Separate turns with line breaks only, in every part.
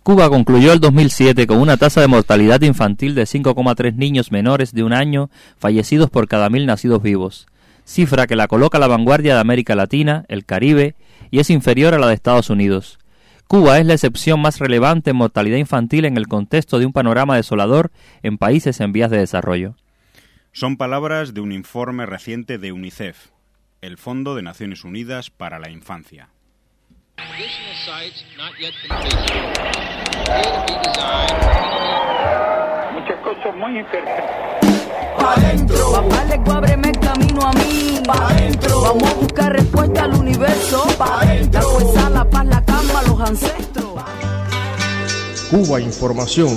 Cuba concluyó el 2007 con una tasa de mortalidad infantil de 5,3 niños menores de un año fallecidos por cada 1.000 nacidos vivos, cifra que la coloca a la vanguardia de América Latina, el Caribe, y es inferior a la de Estados Unidos. Cuba es la excepción más relevante en mortalidad infantil en el contexto de un panorama desolador en países en vías de desarrollo.
Son palabras de un informe reciente de UNICEF, el Fondo de Naciones Unidas para la Infancia.
Muchas cosas muy interesantes.
Pa' dentro. Papá le ábreme el camino a mí. Pa' dentro. Vamos a buscar respuesta al universo. Pa' dentro. La fuerza, la paz, la calma, los ancestros.
Cuba Información.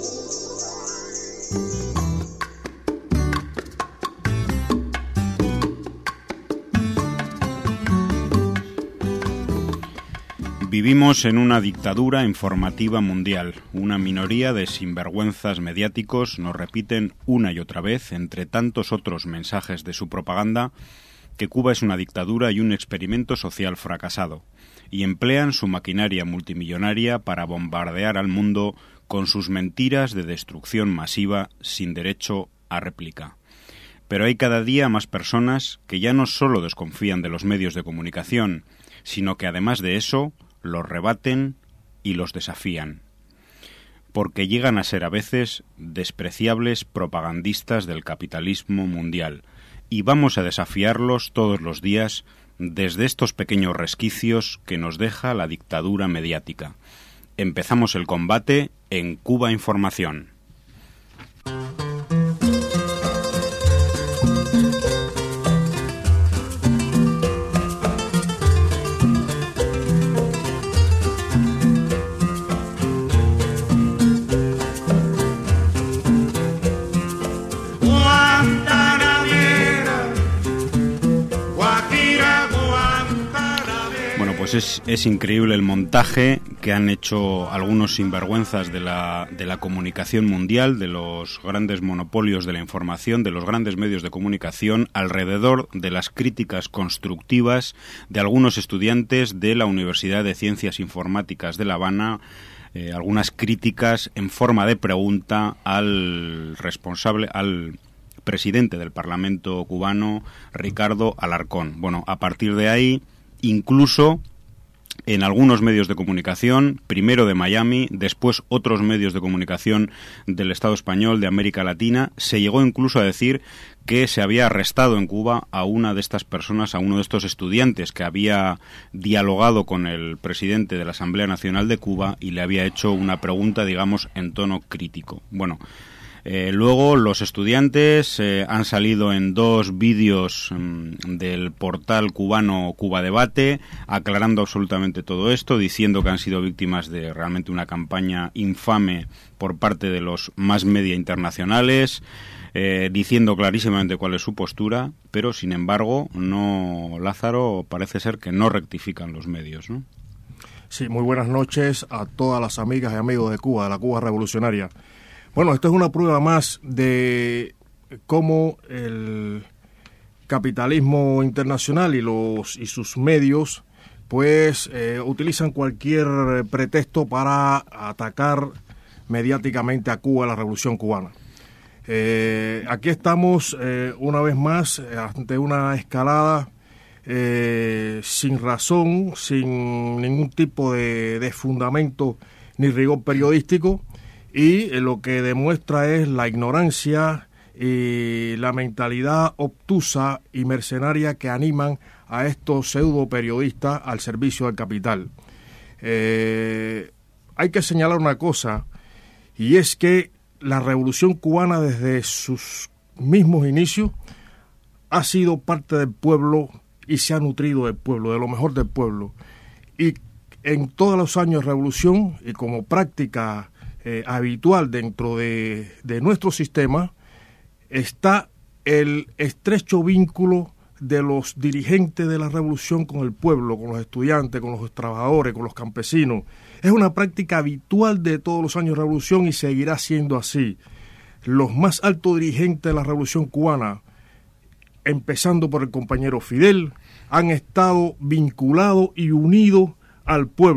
Vivimos en una dictadura informativa mundial. Una minoría de sinvergüenzas mediáticos nos repiten una y otra vez, entre tantos otros mensajes de su propaganda, que Cuba es una dictadura y un experimento social fracasado, y emplean su maquinaria multimillonaria para bombardear al mundo con sus mentiras de destrucción masiva sin derecho a réplica. Pero hay cada día más personas que ya no solo desconfían de los medios de comunicación, sino que además de eso los rebaten y los desafían, porque llegan a ser a veces despreciables propagandistas del capitalismo mundial, y vamos a desafiarlos todos los días desde estos pequeños resquicios que nos deja la dictadura mediática. Empezamos el combate en Cuba Información. Es increíble el montaje que han hecho algunos sinvergüenzas de la comunicación mundial, de los grandes monopolios de la información, de los grandes medios de comunicación, alrededor de las críticas constructivas de algunos estudiantes de la Universidad de Ciencias Informáticas de La Habana, algunas críticas en forma de pregunta al responsable, al presidente del Parlamento cubano, Ricardo Alarcón. Bueno, a partir de ahí, incluso en algunos medios de comunicación, primero de Miami, después otros medios de comunicación del Estado español, de América Latina, se llegó incluso a decir que se había arrestado en Cuba a una de estas personas, a uno de estos estudiantes que había dialogado con el presidente de la Asamblea Nacional de Cuba y le había hecho una pregunta, digamos, en tono crítico. Bueno, luego los estudiantes han salido en 2 vídeos del portal cubano Cuba Debate, aclarando absolutamente todo esto, diciendo que han sido víctimas de realmente una campaña infame por parte de los mass media internacionales, diciendo clarísimamente cuál es su postura, pero sin embargo, no, Lázaro, parece ser que no rectifican los medios, ¿no?
Sí, muy buenas noches a todas las amigas y amigos de Cuba, de la Cuba revolucionaria. Bueno, esto es una prueba más de cómo el capitalismo internacional y sus medios pues utilizan cualquier pretexto para atacar mediáticamente a Cuba, a la revolución cubana. Aquí estamos una vez más ante una escalada sin razón, sin ningún tipo de fundamento ni rigor periodístico, y lo que demuestra es la ignorancia y la mentalidad obtusa y mercenaria que animan a estos pseudo periodistas al servicio del capital. Hay que señalar una cosa, y es que la revolución cubana desde sus mismos inicios ha sido parte del pueblo y se ha nutrido del pueblo, de lo mejor del pueblo. Y en todos los años de revolución, y como práctica habitual dentro de nuestro sistema, está el estrecho vínculo de los dirigentes de la revolución con el pueblo, con los estudiantes, con los trabajadores, con los campesinos. Es una práctica habitual de todos los años de revolución y seguirá siendo así. Los más altos dirigentes de la revolución cubana, empezando por el compañero Fidel, han estado vinculados y unidos al pueblo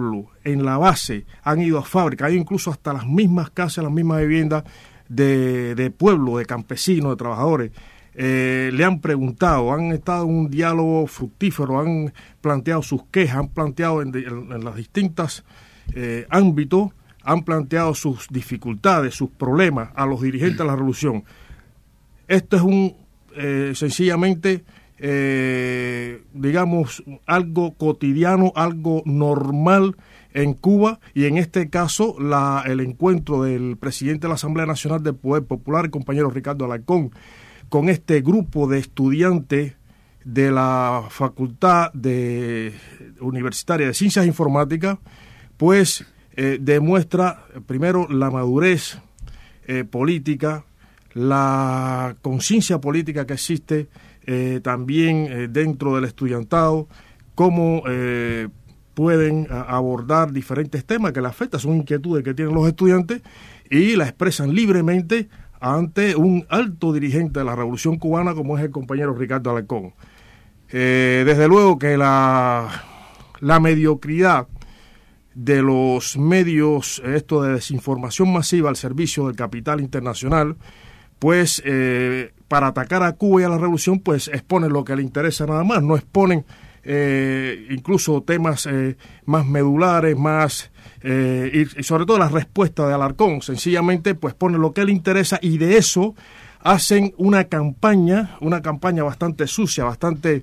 en la base, han ido a fábricas, hay incluso hasta las mismas casas, las mismas viviendas de pueblo, de campesinos, de trabajadores. Le han preguntado, han estado en un diálogo fructífero, han planteado sus quejas, han planteado en los distintos ámbitos, han planteado sus dificultades, sus problemas a los dirigentes de la revolución. Esto es sencillamente, digamos, algo cotidiano, algo normal en Cuba, y en este caso el encuentro del presidente de la Asamblea Nacional del Poder Popular, el compañero Ricardo Alarcón, con este grupo de estudiantes de la Facultad Universitaria de Ciencias Informáticas, pues demuestra primero la madurez política, la conciencia política que existe también dentro del estudiantado, cómo pueden abordar diferentes temas que les afectan, son inquietudes que tienen los estudiantes y la expresan libremente ante un alto dirigente de la Revolución Cubana como es el compañero Ricardo Alarcón. Desde luego que la mediocridad de los medios, esto de desinformación masiva al servicio del capital internacional, pues para atacar a Cuba y a la revolución, pues exponen lo que le interesa nada más, no exponen incluso temas más medulares, más y sobre todo la respuesta de Alarcón. Sencillamente pues ponen lo que le interesa y de eso hacen una campaña bastante sucia, bastante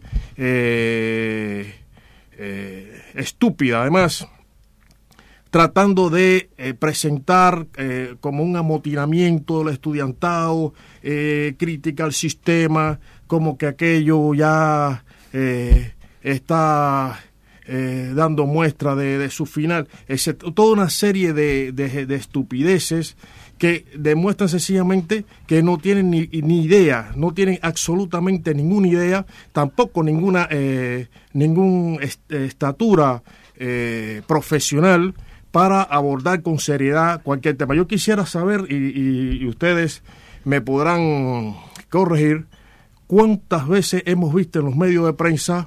estúpida además, tratando de presentar como un amotinamiento del estudiantado, crítica al sistema, como que aquello ya está dando muestra de su final, toda una serie de estupideces que demuestran sencillamente que no tienen ni idea, no tienen absolutamente ninguna idea, tampoco ninguna estatura profesional para abordar con seriedad cualquier tema. Yo quisiera saber, y ustedes me podrán corregir, cuántas veces hemos visto en los medios de prensa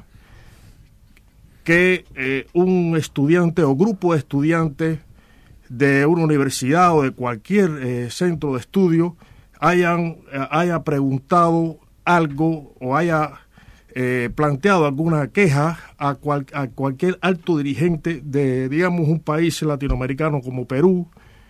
que un estudiante o grupo de estudiantes de una universidad o de cualquier centro de estudio haya preguntado algo o haya planteado alguna queja a cualquier alto dirigente de, digamos, un país latinoamericano como Perú,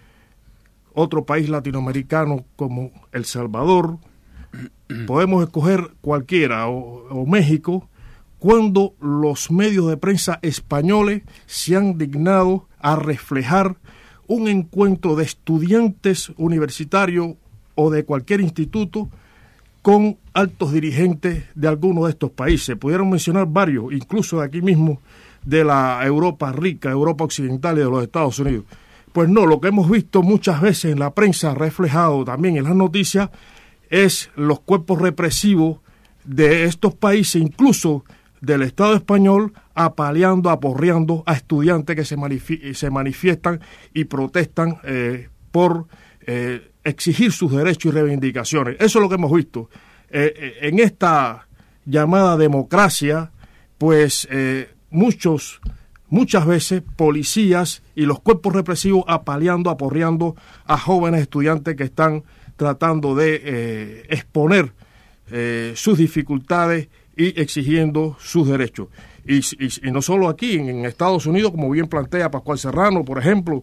otro país latinoamericano como El Salvador, podemos escoger cualquiera, o México, cuando los medios de prensa españoles se han dignado a reflejar un encuentro de estudiantes universitarios o de cualquier instituto con altos dirigentes de alguno de estos países. Pudieron mencionar varios, incluso de aquí mismo, de la Europa rica, Europa occidental y de los Estados Unidos. Pues no, lo que hemos visto muchas veces en la prensa, reflejado también en las noticias, es los cuerpos represivos de estos países, incluso del Estado español, apaleando, aporreando a estudiantes que se manifiestan y protestan por exigir sus derechos y reivindicaciones. Eso es lo que hemos visto. En esta llamada democracia, pues muchas veces policías y los cuerpos represivos apaleando, aporreando a jóvenes estudiantes que están tratando de exponer sus dificultades y exigiendo sus derechos. Y no solo aquí, en Estados Unidos, como bien plantea Pascual Serrano, por ejemplo,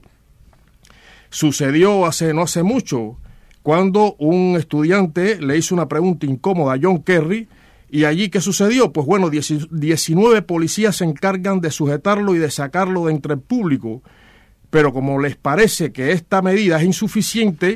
sucedió no hace mucho, cuando un estudiante le hizo una pregunta incómoda a John Kerry, y allí, ¿qué sucedió? Pues bueno, 19 policías se encargan de sujetarlo y de sacarlo de entre el público, pero como les parece que esta medida es insuficiente,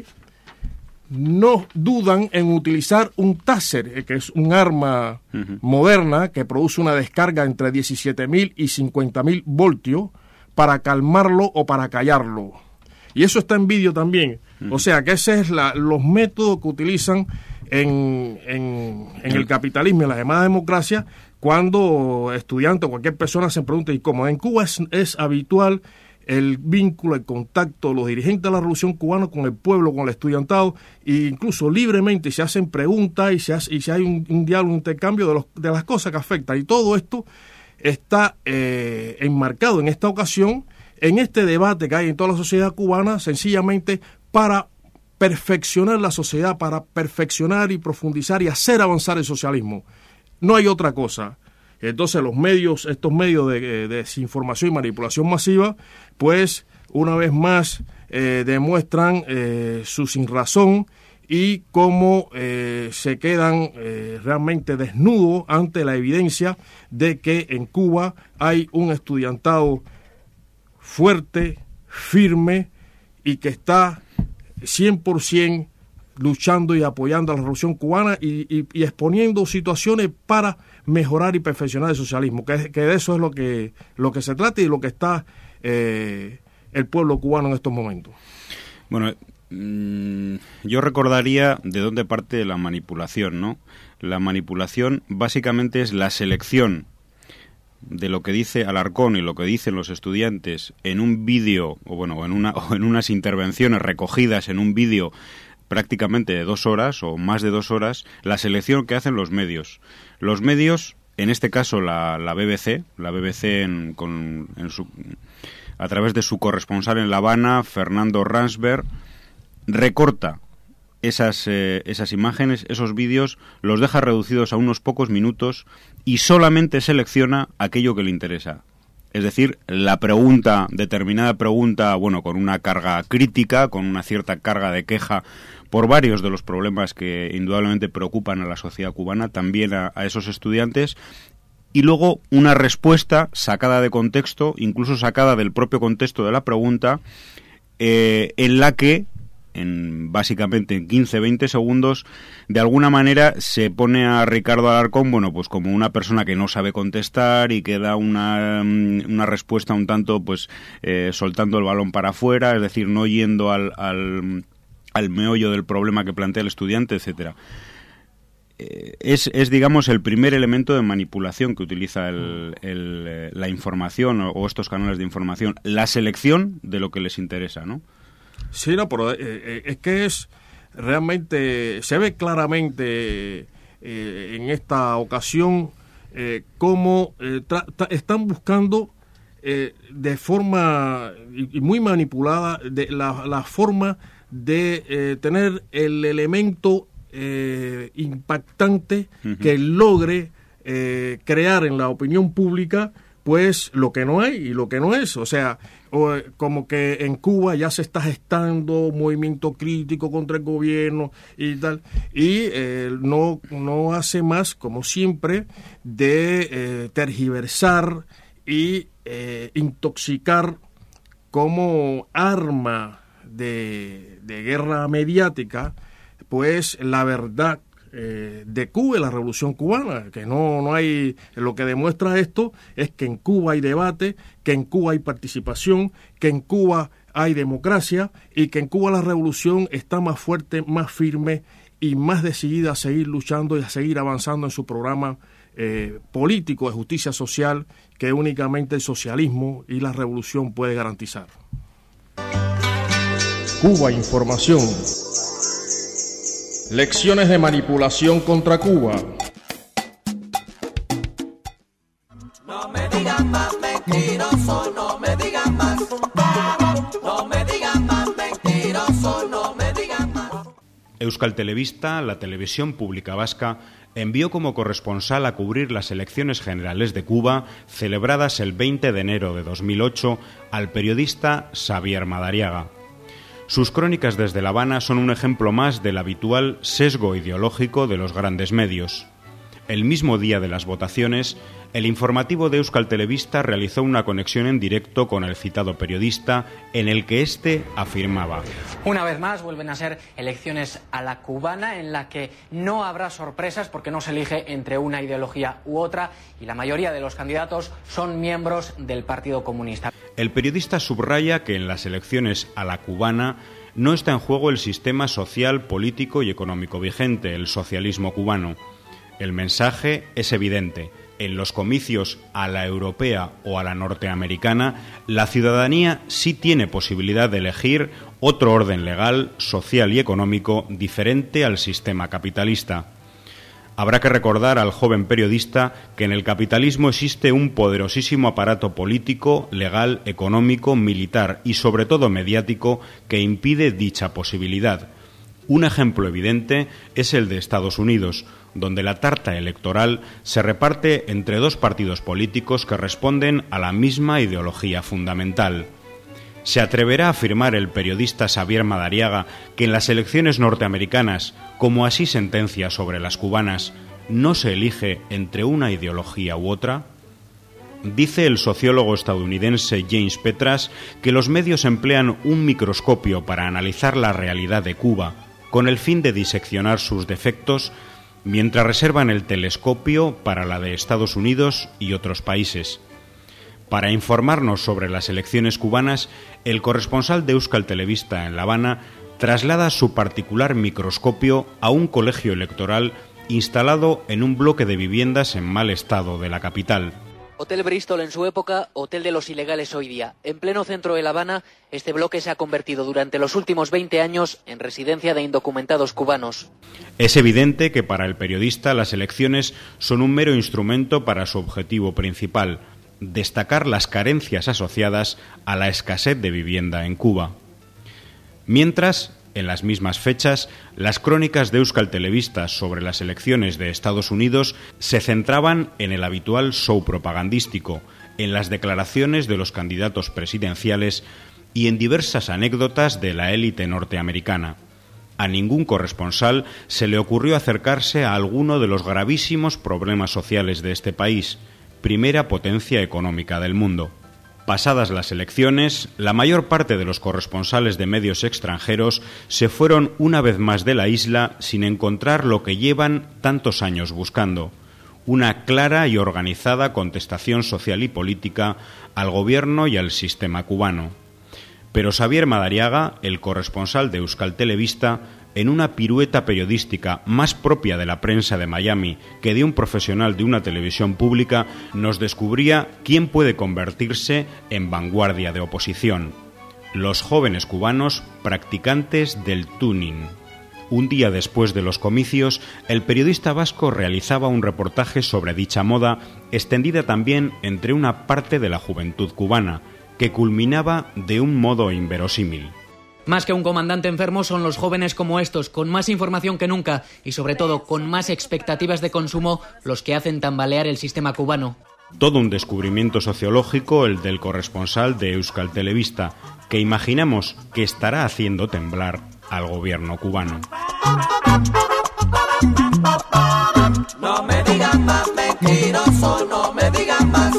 no dudan en utilizar un taser, que es un arma moderna que produce una descarga entre 17.000 y 50.000 voltios para calmarlo o para callarlo. Y eso está en vídeo también. O sea, que ese es los métodos que utilizan en el capitalismo y en la llamada democracia cuando estudiantes o cualquier persona se pregunta, ¿y cómo? En Cuba es habitual el vínculo, el contacto de los dirigentes de la Revolución Cubana con el pueblo, con el estudiantado, e incluso libremente se hacen preguntas y se hay un diálogo, un intercambio de las cosas que afectan. Y todo esto está enmarcado en esta ocasión en este debate que hay en toda la sociedad cubana, sencillamente para perfeccionar la sociedad, para perfeccionar y profundizar y hacer avanzar el socialismo. No hay otra cosa. Entonces estos medios de desinformación y manipulación masiva, pues una vez más demuestran su sinrazón y cómo se quedan realmente desnudos ante la evidencia de que en Cuba hay un estudiantado fuerte, firme y que está 100% luchando y apoyando a la revolución cubana y exponiendo situaciones para mejorar y perfeccionar el socialismo, que de eso es lo que se trata y lo que está el pueblo cubano en estos momentos.
Bueno, yo recordaría de dónde parte la manipulación, ¿no? La manipulación básicamente es la selección de lo que dice Alarcón y lo que dicen los estudiantes en un vídeo, o en unas intervenciones recogidas en un vídeo prácticamente de 2 horas o más de 2 horas, la selección que hacen los medios. Los medios, en este caso la BBC a través de su corresponsal en La Habana, Fernando Ransberg, recorta esas imágenes, esos vídeos, los deja reducidos a unos pocos minutos y solamente selecciona aquello que le interesa. Es decir, determinada pregunta, bueno, con una carga crítica, con una cierta carga de queja por varios de los problemas que indudablemente preocupan a la sociedad cubana, también a esos estudiantes, y luego una respuesta sacada de contexto, incluso sacada del propio contexto de la pregunta, en la que básicamente en 15-20 segundos, de alguna manera se pone a Ricardo Alarcón, bueno, pues como una persona que no sabe contestar y que da una respuesta un tanto, pues, soltando el balón para afuera, es decir, no yendo al meollo del problema que plantea el estudiante, etcétera. Es, digamos, el primer elemento de manipulación que utiliza la información o estos canales de información, la selección de lo que les interesa, ¿no?
Sí, no, pero es que es realmente, se ve claramente en esta ocasión cómo están buscando de forma y muy manipulada la forma de tener el elemento impactante que logre crear en la opinión pública pues lo que no hay y lo que no es. O sea, como que en Cuba ya se está gestando movimiento crítico contra el gobierno y tal, y no hace más, como siempre, de tergiversar y intoxicar como arma de guerra mediática pues la verdad de Cuba y la Revolución Cubana, que no hay. Lo que demuestra esto es que en Cuba hay debate, que en Cuba hay participación, que en Cuba hay democracia y que en Cuba la revolución está más fuerte, más firme y más decidida a seguir luchando y a seguir avanzando en su programa político de justicia social que únicamente el socialismo y la revolución puede garantizar. Cuba Información. Lecciones de manipulación contra Cuba.
No me digan más mentiroso, no me digan más. No me digan más mentiroso, no me digan más.
Euskal Telebista, la televisión pública vasca, envió como corresponsal a cubrir las elecciones generales de Cuba, celebradas el 20 de enero de 2008, al periodista Xavier Madariaga. Sus crónicas desde La Habana son un ejemplo más del habitual sesgo ideológico de los grandes medios. El mismo día de las votaciones, el informativo de Euskal Telebista realizó una conexión en directo con el citado periodista, en el que éste afirmaba:
una vez más vuelven a ser elecciones a la cubana, en la que no habrá sorpresas porque no se elige entre una ideología u otra y la mayoría de los candidatos son miembros del Partido Comunista.
El periodista subraya que en las elecciones a la cubana no está en juego el sistema social, político y económico vigente, el socialismo cubano. El mensaje es evidente. En los comicios a la europea o a la norteamericana, la ciudadanía sí tiene posibilidad de elegir otro orden legal, social y económico diferente al sistema capitalista. Habrá que recordar al joven periodista que en el capitalismo existe un poderosísimo aparato político, legal, económico, militar y sobre todo mediático que impide dicha posibilidad. Un ejemplo evidente es el de Estados Unidos, donde la tarta electoral se reparte entre dos partidos políticos que responden a la misma ideología fundamental. ¿Se atreverá a afirmar el periodista Xavier Madariaga que en las elecciones norteamericanas, como así sentencia sobre las cubanas, no se elige entre una ideología u otra? Dice el sociólogo estadounidense James Petras que los medios emplean un microscopio para analizar la realidad de Cuba, con el fin de diseccionar sus defectos, mientras reservan el telescopio para la de Estados Unidos y otros países. Para informarnos sobre las elecciones cubanas, el corresponsal de Euskal Telebista en La Habana traslada su particular microscopio a un colegio electoral instalado en un bloque de viviendas en mal estado de la capital.
Hotel Bristol en su época, hotel de los ilegales hoy día. En pleno centro de La Habana, este bloque se ha convertido durante los últimos 20 años en residencia de indocumentados cubanos.
Es evidente que para el periodista las elecciones son un mero instrumento para su objetivo principal: destacar las carencias asociadas a la escasez de vivienda en Cuba. Mientras, en las mismas fechas, las crónicas de Euskal Telebista sobre las elecciones de Estados Unidos se centraban en el habitual show propagandístico, en las declaraciones de los candidatos presidenciales y en diversas anécdotas de la élite norteamericana. A ningún corresponsal se le ocurrió acercarse a alguno de los gravísimos problemas sociales de este país, primera potencia económica del mundo. Pasadas las elecciones, la mayor parte de los corresponsales de medios extranjeros se fueron una vez más de la isla sin encontrar lo que llevan tantos años buscando: una clara y organizada contestación social y política al gobierno y al sistema cubano. Pero Xavier Madariaga, el corresponsal de Euskal Telebista, en una pirueta periodística más propia de la prensa de Miami que de un profesional de una televisión pública, nos descubría quién puede convertirse en vanguardia de oposición: los jóvenes cubanos practicantes del tuning. Un día después de los comicios, el periodista vasco realizaba un reportaje sobre dicha moda, extendida también entre una parte de la juventud cubana, que culminaba de un modo inverosímil.
Más que un comandante enfermo, son los jóvenes como estos, con más información que nunca y sobre todo con más expectativas de consumo, los que hacen tambalear el sistema cubano.
Todo un descubrimiento sociológico el del corresponsal de Euskal Telebista, que imaginamos que estará haciendo temblar al gobierno cubano.
No me digan más mentiroso, no me digan más.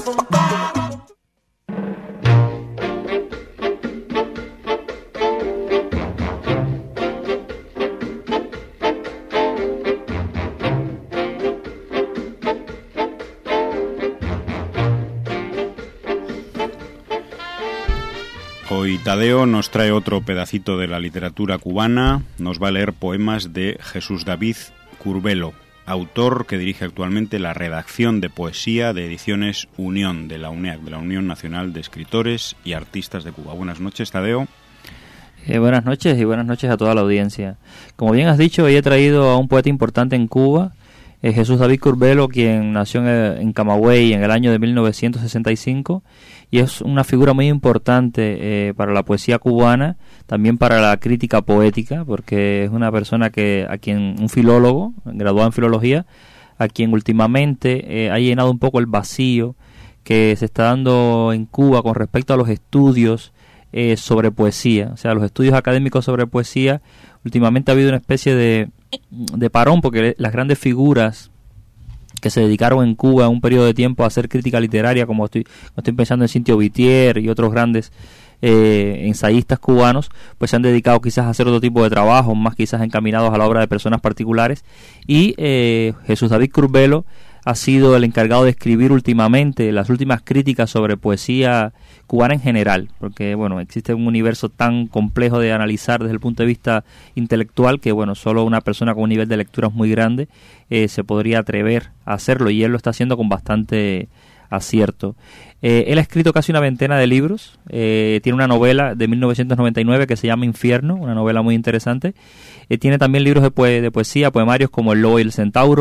Hoy Tadeo nos trae otro pedacito de la literatura cubana. Nos va a leer poemas de Jesús David Curbelo, autor que dirige actualmente la redacción de poesía de Ediciones Unión de la UNEAC, de la Unión Nacional de Escritores y Artistas de Cuba. Buenas noches, Tadeo.
Buenas noches y buenas noches a toda la audiencia. Como bien has dicho, hoy he traído a un poeta importante en Cuba, Jesús David Curbelo, quien nació en Camagüey en el año de 1965 y es una figura muy importante para la poesía cubana, también para la crítica poética, porque es una persona un filólogo, graduado en filología, a quien últimamente ha llenado un poco el vacío que se está dando en Cuba con respecto a los estudios sobre poesía, o sea, los estudios académicos sobre poesía. Últimamente ha habido una especie de parón, porque las grandes figuras que se dedicaron en Cuba en un periodo de tiempo a hacer crítica literaria, como estoy pensando en Cintio Vitier y otros grandes ensayistas cubanos, pues se han dedicado quizás a hacer otro tipo de trabajos, más quizás encaminados a la obra de personas particulares, y Jesús David Curbelo ha sido el encargado de escribir últimamente las últimas críticas sobre poesía cubana en general, porque bueno, existe un universo tan complejo de analizar desde el punto de vista intelectual que bueno, solo una persona con un nivel de lectura muy grande se podría atrever a hacerlo, y él lo está haciendo con bastante acierto. Él ha escrito casi una veintena de libros, tiene una novela de 1999 que se llama Infierno, una novela muy interesante, tiene también libros de poesía, poemarios como El Lobo y el Centauro,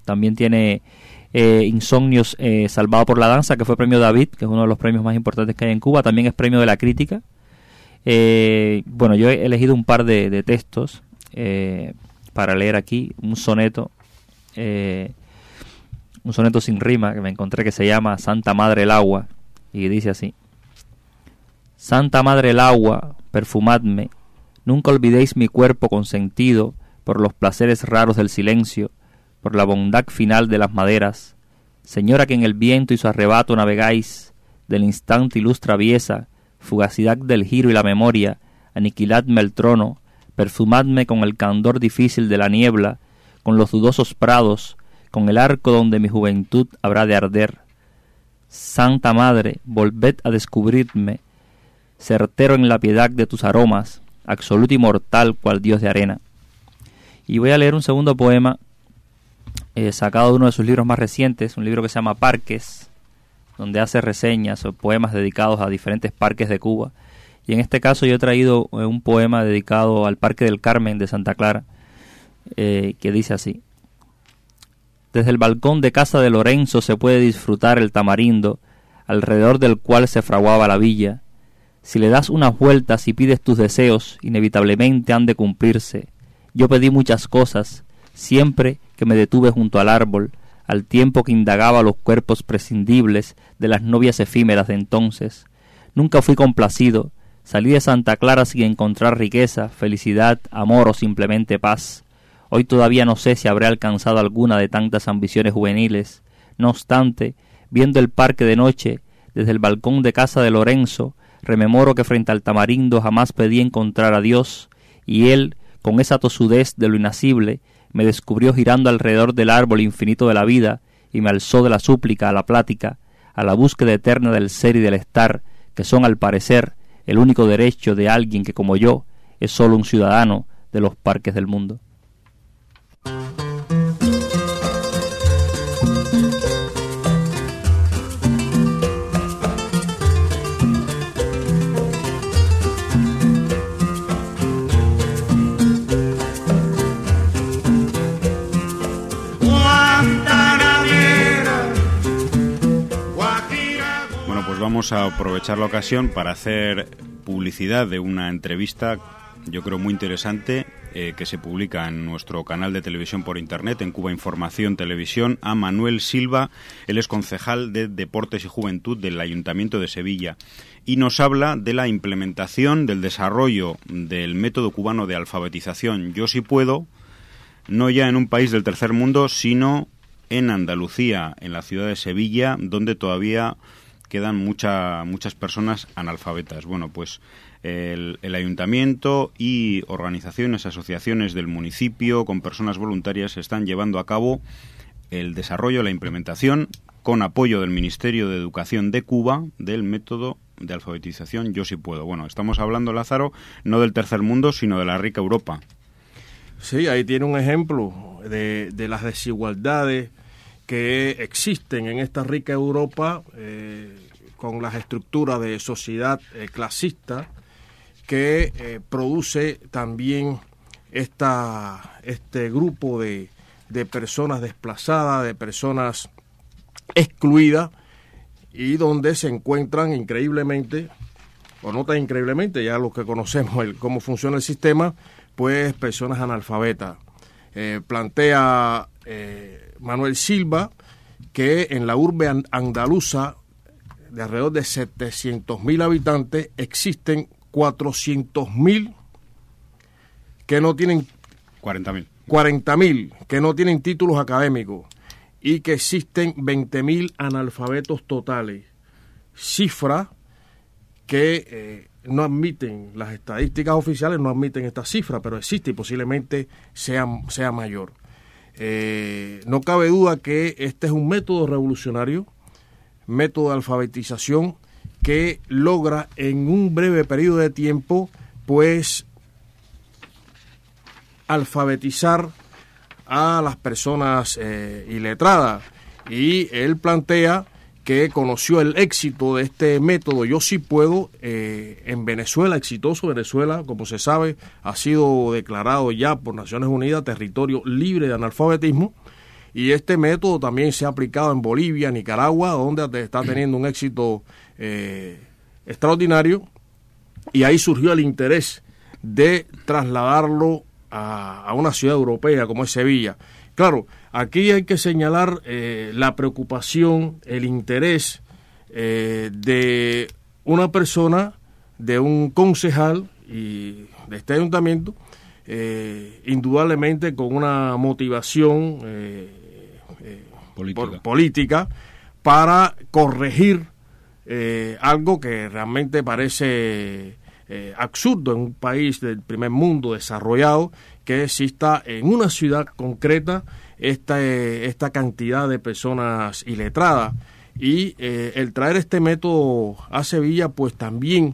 También tiene Insomnios, Salvado por la Danza, que fue premio David, que es uno de los premios más importantes que hay en Cuba. También es premio de la crítica. Bueno, yo he elegido un par de textos para leer aquí. Un soneto sin rima que me encontré, que se llama Santa Madre el Agua, y dice así: Santa Madre el Agua, perfumadme, nunca olvidéis mi cuerpo consentido por los placeres raros del silencio, por la bondad final de las maderas. Señora, que en el viento y su arrebato navegáis, del instante y luz traviesa, fugacidad del giro y la memoria, aniquiladme el trono, perfumadme con el candor difícil de la niebla, con los dudosos prados, con el arco donde mi juventud habrá de arder. Santa Madre, volved a descubrirme, certero en la piedad de tus aromas, absoluto y mortal cual Dios de arena. Y voy a leer un segundo poema sacado de uno de sus libros más recientes, un libro que se llama Parques, donde hace reseñas o poemas dedicados a diferentes parques de Cuba. Y en este caso yo he traído un poema dedicado al Parque del Carmen de Santa Clara, que dice así: Desde el balcón de casa de Lorenzo se puede disfrutar el tamarindo, alrededor del cual se fraguaba la villa. Si le das unas vueltas y pides tus deseos, inevitablemente han de cumplirse. Yo pedí muchas cosas, siempre que me detuve junto al árbol, al tiempo que indagaba los cuerpos prescindibles de las novias efímeras de entonces. Nunca fui complacido, salí de Santa Clara sin encontrar riqueza, felicidad, amor o simplemente paz. Hoy todavía no sé si habré alcanzado alguna de tantas ambiciones juveniles. No obstante, viendo el parque de noche, desde el balcón de casa de Lorenzo, rememoro que frente al tamarindo jamás pedí encontrar a Dios, y él, con esa tosudez de lo inacible, me descubrió girando alrededor del árbol infinito de la vida, y me alzó de la súplica a la plática, a la búsqueda eterna del ser y del estar, que son, al parecer, el único derecho de alguien que, como yo, es solo un ciudadano de los parques del mundo.
Vamos a aprovechar la ocasión para hacer publicidad de una entrevista, yo creo muy interesante, que se publica en nuestro canal de televisión por internet, en Cuba Información Televisión, a Manuel Silva. Él es concejal de Deportes y Juventud del Ayuntamiento de Sevilla y nos habla de la implementación, del desarrollo del método cubano de alfabetización Yo sí puedo, no ya en un país del tercer mundo, sino en Andalucía, en la ciudad de Sevilla, donde todavía quedan muchas personas analfabetas. Bueno, pues el ayuntamiento y organizaciones, asociaciones del municipio con personas voluntarias están llevando a cabo el desarrollo, la implementación, con apoyo del Ministerio de Educación de Cuba, del método de alfabetización Yo sí puedo. Bueno, estamos hablando, Lázaro, no del tercer mundo, sino de la rica Europa.
Sí, ahí tiene un ejemplo de las desigualdades que existen en esta rica Europa, con las estructuras de sociedad clasista, que produce también este grupo de personas desplazadas, de personas excluidas, y donde se encuentran increíblemente, o no tan increíblemente, ya los que conocemos cómo funciona el sistema, pues personas analfabetas. Plantea Manuel Silva que en la urbe andaluza de alrededor de 700.000 habitantes existen 400.000 que no tienen 40.000 que no tienen títulos académicos y que existen 20.000 analfabetos totales, cifra que no admiten, las estadísticas oficiales no admiten esta cifra, pero existe y posiblemente sea mayor. No cabe duda que este es un método revolucionario, método de alfabetización que logra en un breve periodo de tiempo pues alfabetizar a las personas iletradas, y él plantea que conoció el éxito de este método Yo sí puedo en Venezuela, exitoso. Venezuela, como se sabe, ha sido declarado ya por Naciones Unidas territorio libre de analfabetismo, Y este método también se ha aplicado en Bolivia, Nicaragua, donde está teniendo un éxito extraordinario, y ahí surgió el interés de trasladarlo a una ciudad europea como es Sevilla. Claro, aquí hay que señalar la preocupación, el interés de una persona, de un concejal y de este ayuntamiento, indudablemente con una motivación política para corregir algo que realmente parece absurdo en un país del primer mundo desarrollado, que exista en una ciudad concreta esta cantidad de personas iletradas. Y el traer este método a Sevilla, pues también,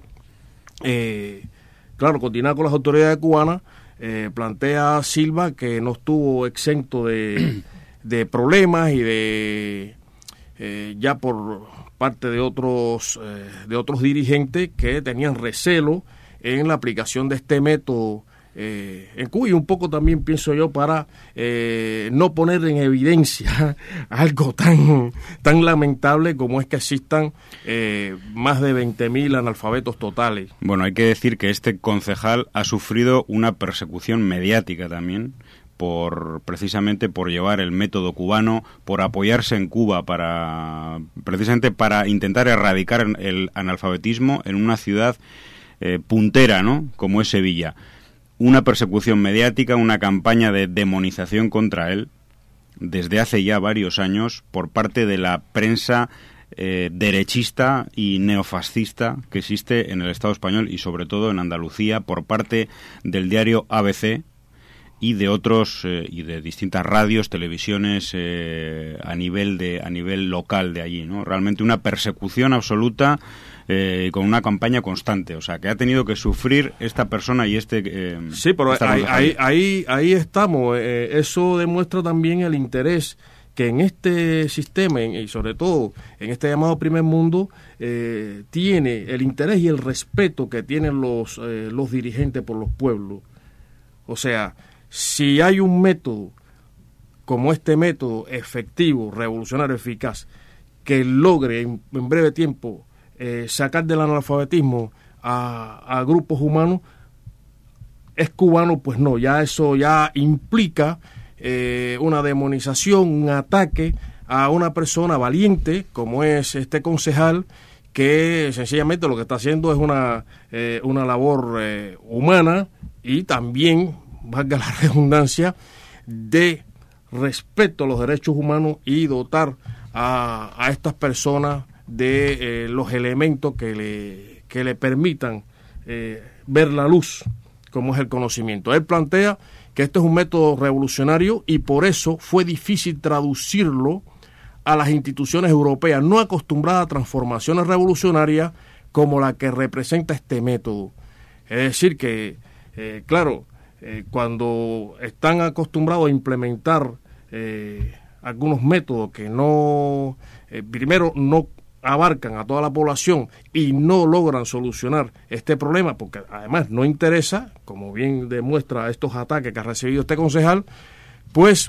claro, continuar con las autoridades cubanas, plantea Silva que no estuvo exento de problemas y de ya por parte de otros dirigentes que tenían recelo en la aplicación de este método en Cuba, y un poco también pienso yo para no poner en evidencia algo tan lamentable como es que existan más de 20.000 analfabetos totales.
Bueno, hay que decir que este concejal ha sufrido una persecución mediática también, precisamente por llevar el método cubano, por apoyarse en Cuba precisamente para intentar erradicar el analfabetismo en una ciudad puntera, ¿no?, como es Sevilla. Una persecución mediática, una campaña de demonización contra él desde hace ya varios años por parte de la prensa derechista y neofascista que existe en el Estado español y sobre todo en Andalucía, por parte del diario ABC y de otros y de distintas radios, televisiones a nivel local de allí, ¿no? Realmente una persecución absoluta con una campaña constante, o sea, que ha tenido que sufrir esta persona y
sí, pero ahí estamos. Eso demuestra también el interés que en este sistema y sobre todo en este llamado primer mundo tiene el interés y el respeto que tienen los dirigentes por los pueblos. O sea, si hay un método como este método efectivo, revolucionario, eficaz, que logre en breve tiempo sacar del analfabetismo a grupos humanos, es cubano, pues no, ya eso ya implica una demonización, un ataque a una persona valiente como es este concejal, que sencillamente lo que está haciendo es una labor humana y también, valga la redundancia, de respeto a los derechos humanos y dotar a estas personas de los elementos que le permitan ver la luz, como es el conocimiento. Él plantea que este es un método revolucionario y por eso fue difícil traducirlo a las instituciones europeas no acostumbradas a transformaciones revolucionarias como la que representa este método. Es decir que, claro, cuando están acostumbrados a implementar algunos métodos que no, primero no abarcan a toda la población y no logran solucionar este problema, porque además no interesa, como bien demuestra estos ataques que ha recibido este concejal, pues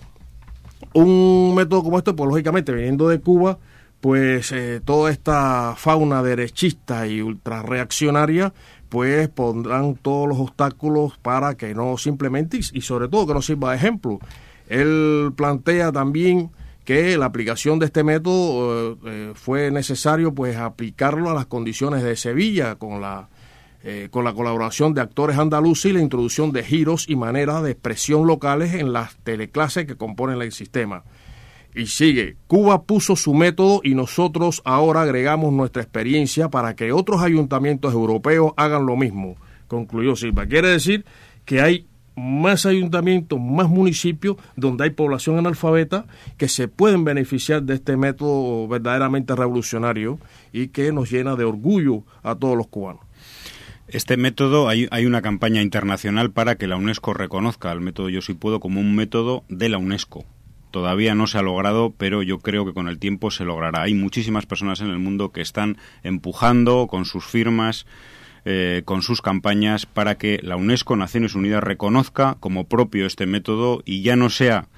un método como este, pues lógicamente viniendo de Cuba, pues toda esta fauna derechista y ultrarreaccionaria, pues pondrán todos los obstáculos para que no simplemente, y sobre todo que no sirva de ejemplo. Él plantea también que la aplicación de este método fue necesario pues aplicarlo a las condiciones de Sevilla con la colaboración de actores andaluces y la introducción de giros y maneras de expresión locales en las teleclases que componen el sistema. Y sigue, Cuba puso su método y nosotros ahora agregamos nuestra experiencia para que otros ayuntamientos europeos hagan lo mismo, concluyó Silva. Quiere decir que hay más ayuntamientos, más municipios donde hay población analfabeta que se pueden beneficiar de este método verdaderamente revolucionario y que nos llena de orgullo a todos los cubanos.
Este método, hay una campaña internacional para que la UNESCO reconozca el método Yo Sí Puedo como un método de la UNESCO. Todavía no se ha logrado, pero yo creo que con el tiempo se logrará. Hay muchísimas personas en el mundo que están empujando con sus firmas, con sus campañas, para que la UNESCO, Naciones Unidas, reconozca como propio este método y ya no sea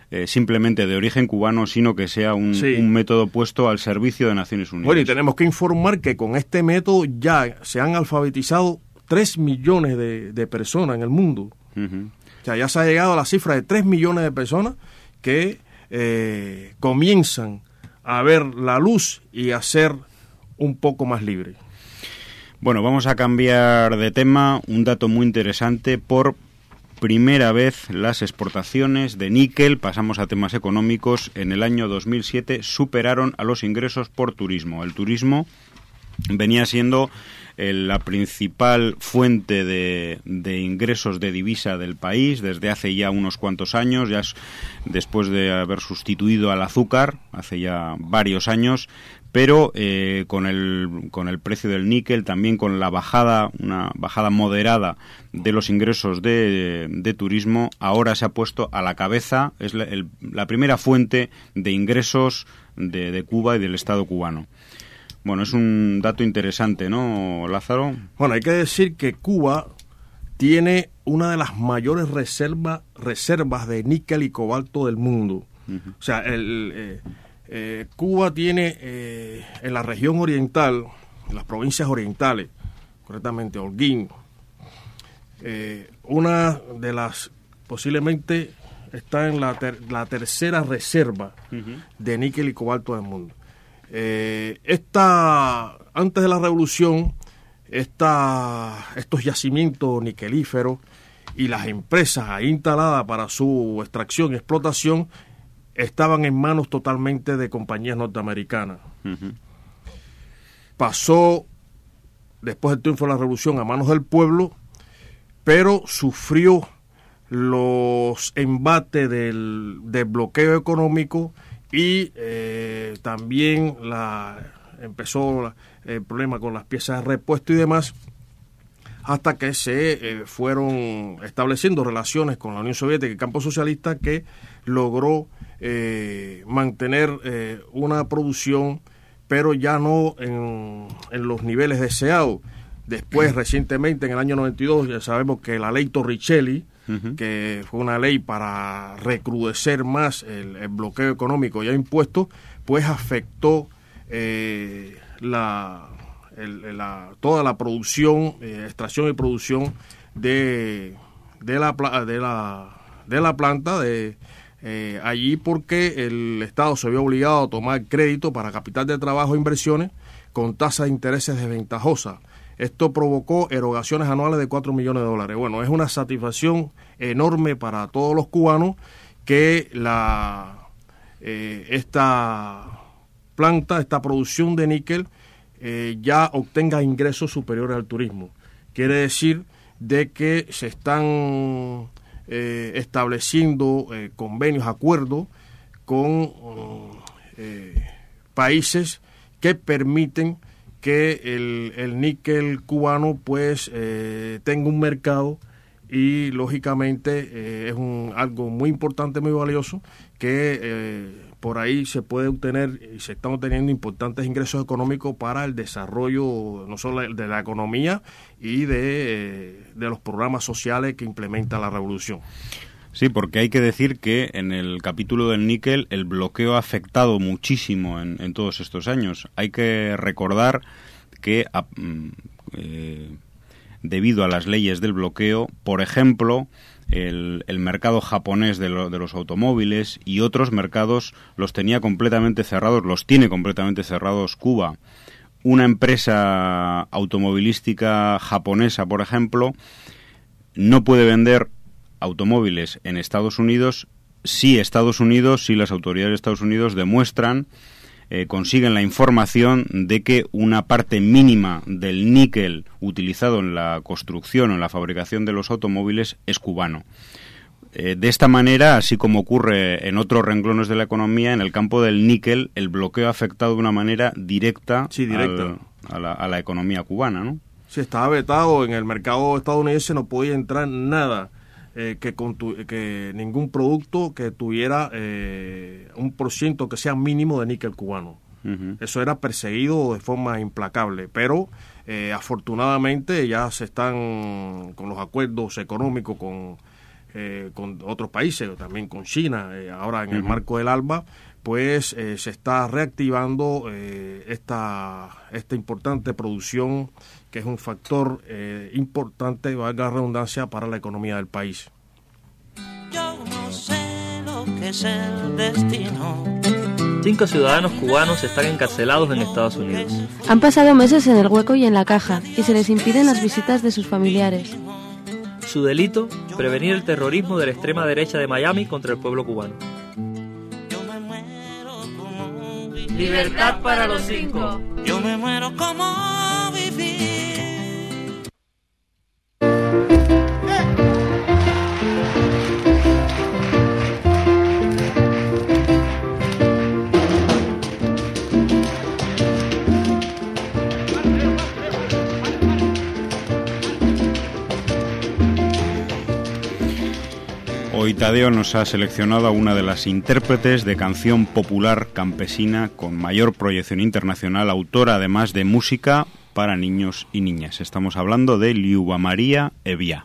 simplemente de origen cubano, sino que sea un método puesto al servicio de Naciones Unidas.
Bueno, y tenemos que informar que con este método ya se han alfabetizado 3 millones de personas en el mundo. O sea, ya se ha llegado a la cifra de 3 millones de personas que comienzan a ver la luz y a ser un poco más libres.
Bueno, vamos a cambiar de tema. Un dato muy interesante: por primera vez las exportaciones de níquel, pasamos a temas económicos, en el año 2007 superaron a los ingresos por turismo. El turismo venía siendo la principal fuente de ingresos de divisa del país desde hace ya unos cuantos años, ya después de haber sustituido al azúcar hace ya varios años, pero con el precio del níquel, también con una bajada moderada de los ingresos de turismo, ahora se ha puesto a la cabeza, es la primera fuente de ingresos de Cuba y del Estado cubano. Bueno, es un dato interesante, ¿no, Lázaro?
Bueno, hay que decir que Cuba tiene una de las mayores reservas de níquel y cobalto del mundo. O sea, Cuba tiene en la región oriental, en las provincias orientales, concretamente Holguín, una de las, posiblemente está en la tercera reserva de níquel y cobalto del mundo. Antes de la revolución, estos yacimientos niquelíferos y las empresas ahí instaladas para su extracción y explotación estaban en manos totalmente de compañías norteamericanas. Pasó, después del triunfo de la revolución, a manos del pueblo, pero sufrió los embates del bloqueo económico y también empezó el problema con las piezas de repuesto y demás, hasta que se fueron estableciendo relaciones con la Unión Soviética y el campo socialista, que logró mantener una producción, pero ya no en los niveles deseados. Después, recientemente, en el año 92, ya sabemos que la ley Torricelli, que fue una ley para recrudecer más el bloqueo económico ya impuesto, pues afectó toda la producción, extracción y producción de la planta allí, porque el Estado se vio obligado a tomar crédito para capital de trabajo e inversiones con tasas de intereses desventajosas. Esto provocó erogaciones anuales de $4 millones. Bueno, es una satisfacción enorme para todos los cubanos que esta planta, esta producción de níquel, ya obtenga ingresos superiores al turismo. Quiere decir de que se están estableciendo convenios, acuerdos con países que permiten que el níquel cubano pues tenga un mercado, y lógicamente es algo muy importante, muy valioso, que por ahí se puede obtener y se están obteniendo importantes ingresos económicos para el desarrollo no solo de la economía y de los programas sociales que implementa la revolución.
Sí, porque hay que decir que en el capítulo del níquel el bloqueo ha afectado muchísimo en todos estos años. Hay que recordar que debido a las leyes del bloqueo, por ejemplo, el mercado japonés de los automóviles y otros mercados los tiene completamente cerrados Cuba. Una empresa automovilística japonesa, por ejemplo, no puede vender automóviles en Estados Unidos si las autoridades de Estados Unidos demuestran, consiguen la información de que una parte mínima del níquel utilizado en la construcción o en la fabricación de los automóviles es cubano. De esta manera, así como ocurre en otros renglones de la economía, en el campo del níquel el bloqueo ha afectado de una manera directa. A la economía cubana, ¿no?
Sí, estaba vetado. En el mercado estadounidense no podía entrar nada que ningún producto que tuviera un % que sea mínimo de níquel cubano. Eso era perseguido de forma implacable, pero afortunadamente ya se están con los acuerdos económicos con con otros países, también con China, ahora en el marco del ALBA, pues se está reactivando esta importante producción, que es un factor importante, valga la redundancia, para la economía del país.
Yo no sé lo que es el destino.
5 ciudadanos cubanos están encarcelados en Estados Unidos.
Han pasado meses en el hueco y en la caja, y se les impiden las visitas de sus familiares.
Su delito, prevenir el terrorismo de la extrema derecha de Miami contra el pueblo cubano.
Libertad para los 5.
Yo me muero como vivir.
Hoy Tadeo nos ha seleccionado a una de las intérpretes de canción popular campesina con mayor proyección internacional, autora además de música para niños y niñas. Estamos hablando de Liuba María Hevia.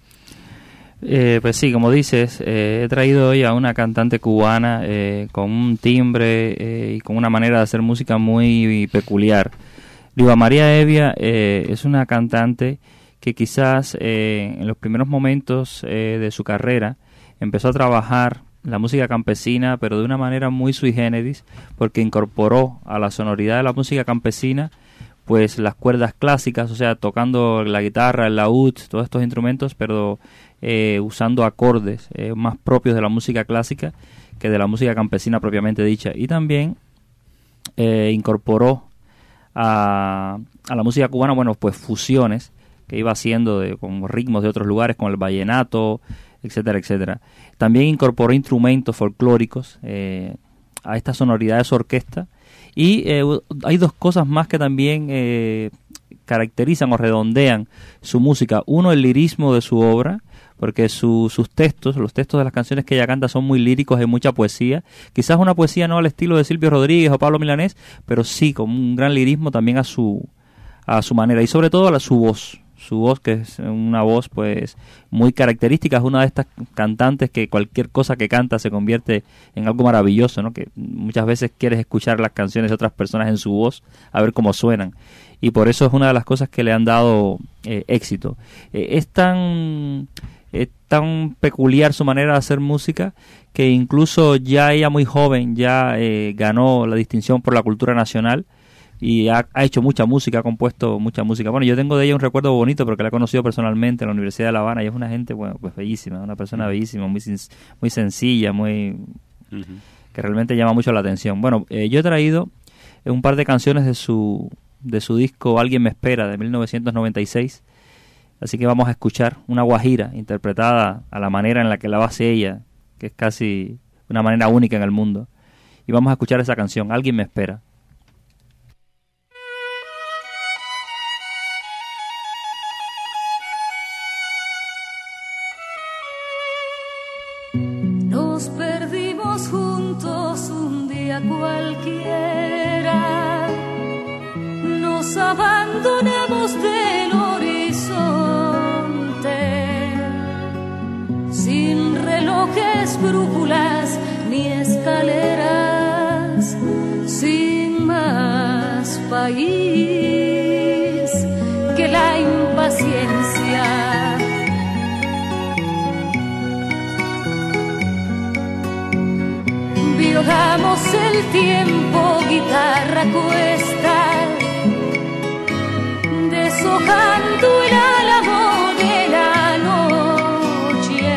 Pues sí, como dices, he traído hoy a una cantante cubana con un timbre y con una manera de hacer música muy peculiar. Liuba María Hevia es una cantante que quizás en los primeros momentos de su carrera empezó a trabajar la música campesina, pero de una manera muy sui generis, porque incorporó a la sonoridad de la música campesina pues las cuerdas clásicas, o sea, tocando la guitarra, el laúd, todos estos instrumentos, pero usando acordes más propios de la música clásica que de la música campesina propiamente dicha. Y también incorporó a la música cubana, bueno, pues fusiones que iba haciendo con ritmos de otros lugares, con el vallenato, etcétera, etcétera. También incorporó instrumentos folclóricos a esta sonoridad de su orquesta. Y hay dos cosas más que también caracterizan o redondean su música. Uno, el lirismo de su obra, porque sus textos, los textos de las canciones que ella canta son muy líricos, hay mucha poesía. Quizás una poesía no al estilo de Silvio Rodríguez o Pablo Milanés, pero sí con un gran lirismo también a su manera. Y sobre todo su voz, que es una voz pues muy característica. Es una de estas cantantes que cualquier cosa que canta se convierte en algo maravilloso, ¿no? Que muchas veces quieres escuchar las canciones de otras personas en su voz a ver cómo suenan, y por eso es una de las cosas que le han dado éxito. Es tan peculiar su manera de hacer música que incluso ya ella muy joven ya ganó la distinción por la cultura nacional. Y ha hecho mucha música, ha compuesto mucha música. Bueno, yo tengo de ella un recuerdo bonito porque la he conocido personalmente en la Universidad de La Habana, y es una gente, bueno, pues bellísima, una persona bellísima, muy sencilla, que realmente llama mucho la atención. Bueno, yo he traído un par de canciones de su disco Alguien me espera, de 1996, así que vamos a escuchar una guajira interpretada a la manera en la que la hace ella, que es casi una manera única en el mundo, y vamos a escuchar esa canción, Alguien me espera.
Nos perdimos juntos un día cualquiera, nos abandonamos del horizonte, sin relojes, brújulas ni escaleras, sin más país que la impaciencia. Violamos el tiempo, guitarra cuesta, deshojando el álamo de la noche,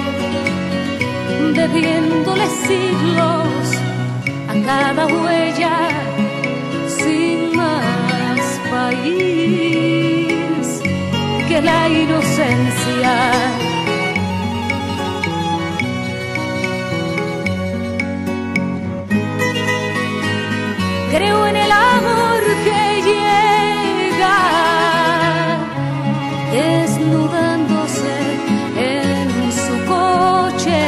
bebiéndole siglos a cada huella, sin más país que la inocencia. Creo en el amor que llega, desnudándose en su coche.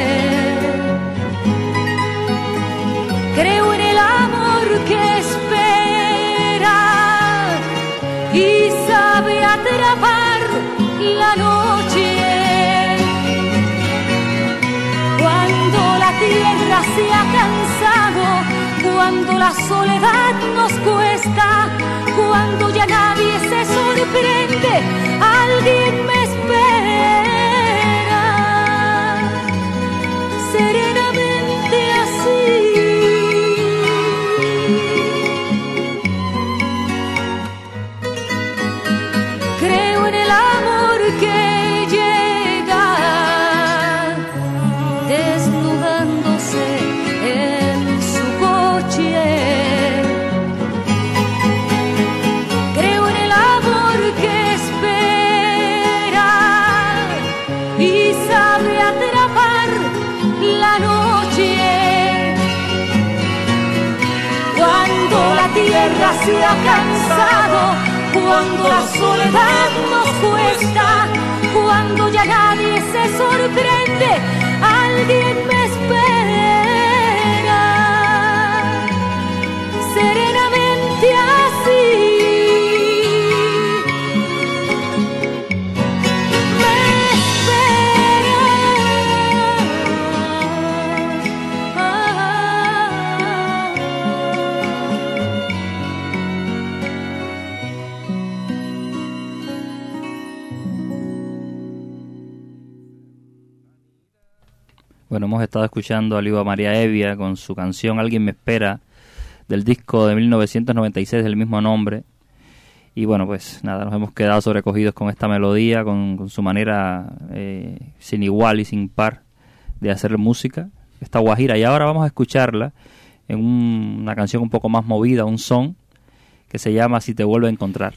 Creo en el amor que espera y sabe atrapar la noche. tierra se ha cansado, cuando la soledad nos cuesta, cuando ya nadie se sorprende, alguien me espera serenamente así. Creo en el amor que llega desnudándose en su coche. Creo en el amor que espera y sabe atrapar la noche. Cuando la tierra se ha cansado, cuando la soledad nos cuesta, cuando ya nadie se sorprende, alguien me espera serenamente así.
Bueno, hemos estado escuchando a Liva María Evia con su canción Alguien me espera, del disco de 1996 del mismo nombre. Y bueno, pues nada, nos hemos quedado sobrecogidos con esta melodía, con su manera sin igual y sin par de hacer música, esta guajira. Y ahora vamos a escucharla en una canción un poco más movida, un son, que se llama Si te vuelvo a encontrar.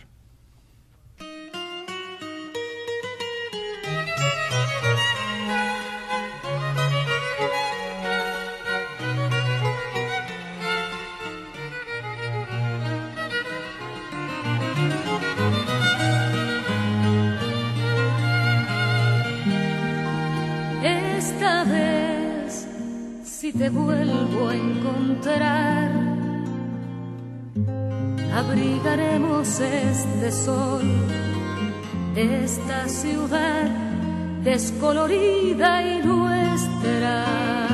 Esta vez, si te vuelvo a encontrar, abrigaremos este sol, esta ciudad descolorida y nuestra.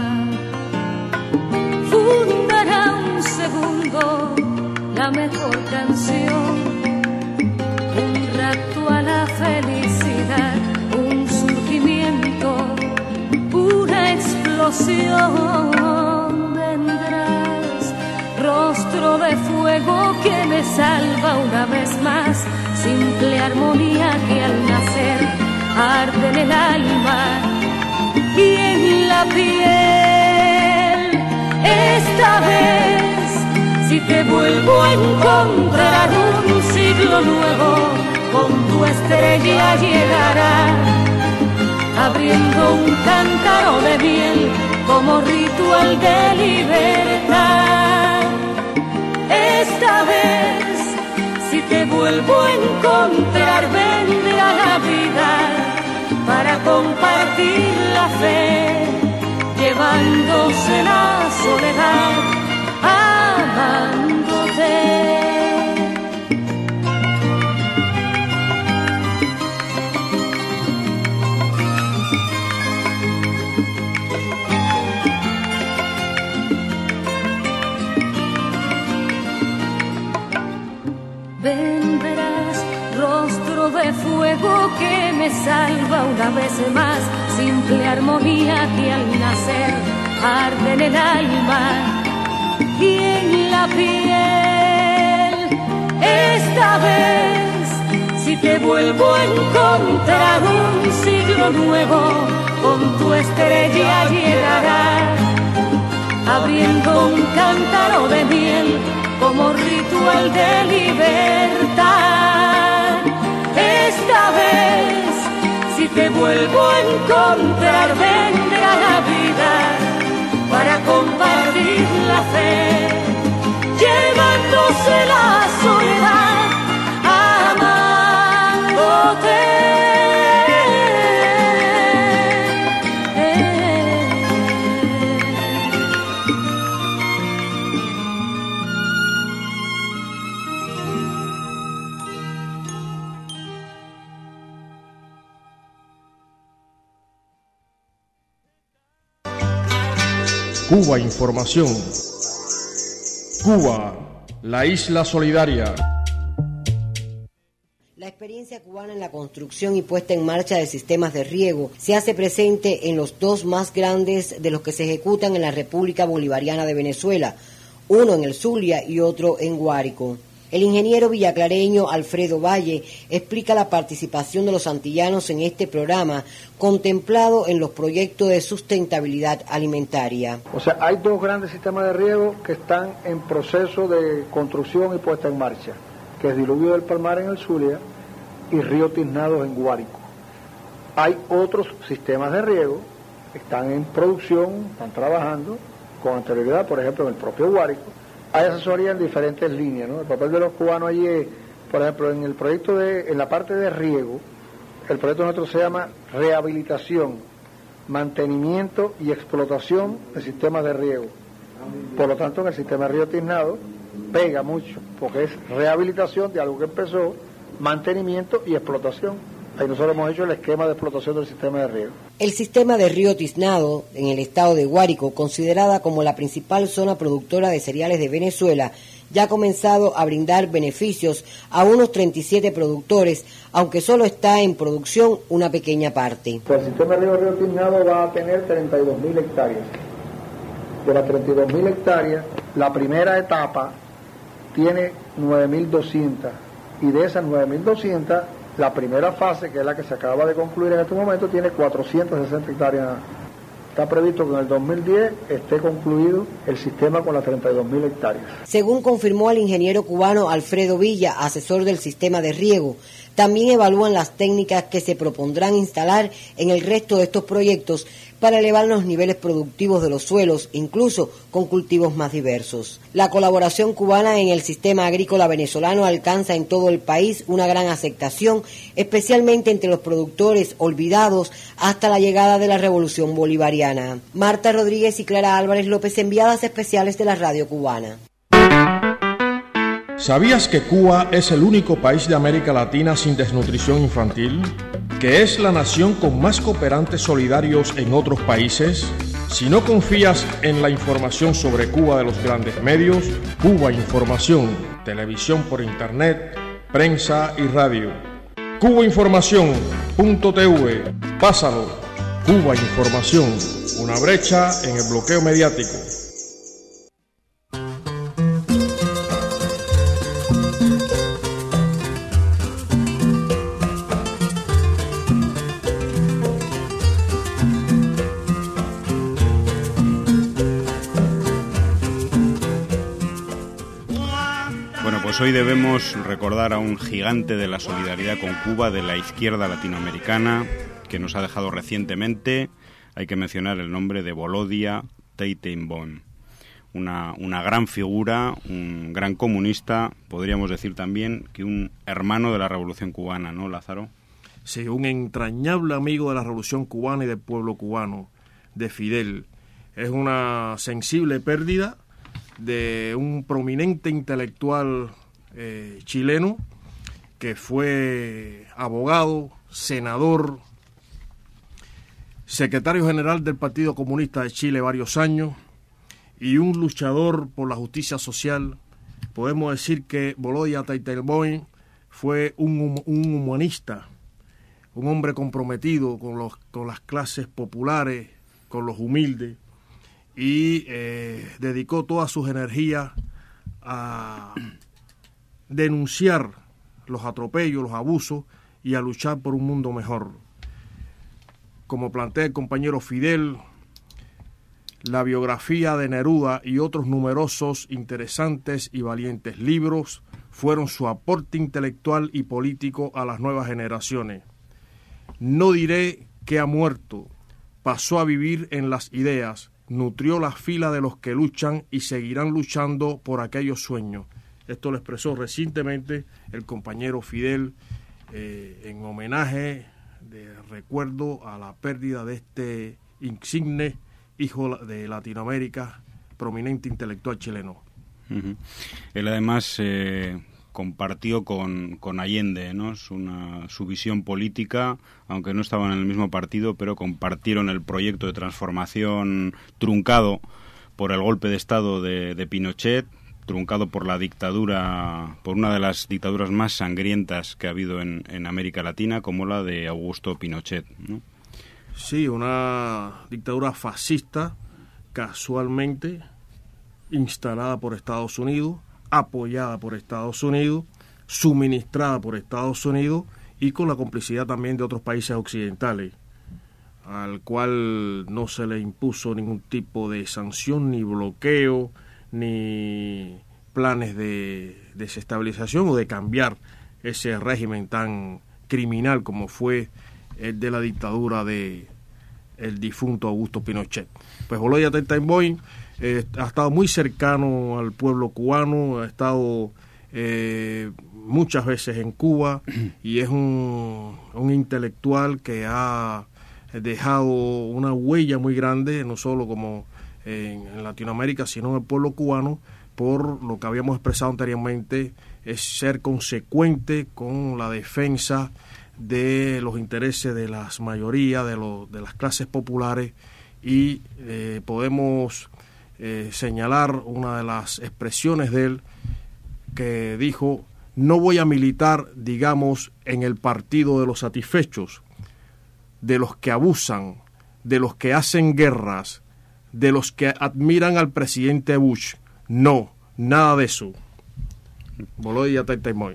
Fundará un segundo la mejor canción, un rato a la felicidad, un surgimiento, una explosión. Vendrás, rostro de fuego que me salva una vez más, simple armonía que al nacer arde en el alma y en la piel. Esta vez, si te vuelvo a encontrar, un siglo nuevo con tu estrella llegará, abriendo un cántaro de miel como ritual de libertad. Esta vez, si te vuelvo a encontrar, vendrá la vida para compartir la fe, llevándose la soledad, amándote. Vendrás, rostro de fuego que me salva una vez más, simple armonía que al nacer arde en el alma y en la piel. Esta vez, si te vuelvo a encontrar, un siglo nuevo con tu estrella llegará, abriendo un cántaro de miel como ritual de libertad. Esta vez, si te vuelvo a encontrar, vendrá la vida para compartir la fe, llevándose la soledad, amándote.
Cuba Información. Cuba, la isla solidaria.
La experiencia cubana en la construcción y puesta en marcha de sistemas de riego se hace presente en los dos más grandes de los que se ejecutan en la República Bolivariana de Venezuela, uno en el Zulia y otro en Guárico. El ingeniero villaclareño Alfredo Valle explica la participación de los antillanos en este programa contemplado en los proyectos de sustentabilidad alimentaria.
O sea, hay dos grandes sistemas de riego que están en proceso de construcción y puesta en marcha, que es Diluvio del Palmar en el Zulia y Río Tiznados en Guárico. Hay otros sistemas de riego que están en producción, están trabajando con anterioridad, por ejemplo en el propio Guárico. Hay asesoría en diferentes líneas, ¿no? El papel de los cubanos allí es, por ejemplo, en el proyecto en la parte de riego, el proyecto nuestro se llama rehabilitación, mantenimiento y explotación de sistemas de riego. Por lo tanto, en el sistema de Río Tiznado pega mucho, porque es rehabilitación de algo que empezó, mantenimiento y explotación. Ahí nosotros hemos hecho el esquema de explotación del sistema de riego.
El sistema de Río Tiznado, en el estado de Guárico, considerada como la principal zona productora de cereales de Venezuela, ya ha comenzado a brindar beneficios a unos 37 productores, aunque solo está en producción una pequeña parte.
Pues el sistema de Río Tiznado va a tener 32.000 hectáreas. De las 32.000 hectáreas, la primera etapa tiene 9.200, y de esas 9.200, la primera fase, que es la que se acaba de concluir en este momento, tiene 460 hectáreas. Está previsto que en el 2010 esté concluido el sistema con las 32.000 hectáreas.
Según confirmó el ingeniero cubano Alfredo Villa, asesor del sistema de riego, también evalúan las técnicas que se propondrán instalar en el resto de estos proyectos para elevar los niveles productivos de los suelos, incluso con cultivos más diversos. La colaboración cubana en el sistema agrícola venezolano alcanza en todo el país una gran aceptación, especialmente entre los productores olvidados hasta la llegada de la Revolución Bolivariana. Marta Rodríguez y Clara Álvarez López, enviadas especiales de la Radio Cubana.
¿Sabías que Cuba es el único país de América Latina sin desnutrición infantil? ¿Que es la nación con más cooperantes solidarios en otros países? Si no confías en la información sobre Cuba de los grandes medios, Cuba Información, televisión por internet, prensa y radio. cubainformación.tv, pásalo. Cuba Información, una brecha en el bloqueo mediático.
Hoy debemos recordar a un gigante de la solidaridad con Cuba, de la izquierda latinoamericana, que nos ha dejado recientemente. Hay que mencionar el nombre de Volodya Teichtenboim, una gran figura, un gran comunista, podríamos decir también que un hermano de la Revolución Cubana, ¿no, Lázaro?
Sí, un entrañable amigo de la Revolución Cubana y del pueblo cubano, de Fidel. Es una sensible pérdida de un prominente intelectual chileno que fue abogado, senador, secretario general del Partido Comunista de Chile varios años y un luchador por la justicia social. Podemos decir que Volodya Teichtenboim fue un humanista, un hombre comprometido con las clases populares, con los humildes, y dedicó todas sus energías a denunciar los atropellos, los abusos y a luchar por un mundo mejor. Como plantea el compañero Fidel, la biografía de Neruda y otros numerosos, interesantes y valientes libros fueron su aporte intelectual y político a las nuevas generaciones. No diré que ha muerto, pasó a vivir en las ideas, nutrió la fila de los que luchan y seguirán luchando por aquellos sueños. Esto lo expresó recientemente el compañero Fidel en homenaje de recuerdo a la pérdida de este insigne hijo de Latinoamérica, prominente intelectual chileno.
Uh-huh. Él además compartió con Allende, ¿no? Su visión política, aunque no estaban en el mismo partido, pero compartieron el proyecto de transformación truncado por el golpe de Estado de Pinochet, truncado por la dictadura, por una de las dictaduras más sangrientas que ha habido en América Latina, como la de Augusto Pinochet, ¿no?
Sí, una dictadura fascista, casualmente instalada por Estados Unidos, apoyada por Estados Unidos, suministrada por Estados Unidos y con la complicidad también de otros países occidentales, al cual no se le impuso ningún tipo de sanción, ni bloqueo, ni planes de desestabilización o de cambiar ese régimen tan criminal como fue el de la dictadura de el difunto Augusto Pinochet. Pues Volodya Tentenboim ha estado muy cercano al pueblo cubano, ha estado muchas veces en Cuba y es un intelectual que ha dejado una huella muy grande, no solo como en Latinoamérica, sino en el pueblo cubano, por lo que habíamos expresado anteriormente, es ser consecuente con la defensa de los intereses de las mayorías, de las clases populares, y podemos señalar una de las expresiones de él que dijo: no voy a militar, digamos, en el partido de los satisfechos, de los que abusan, de los que hacen guerras, de los que admiran al presidente Bush. No, nada de eso. Volodya Tentenboim.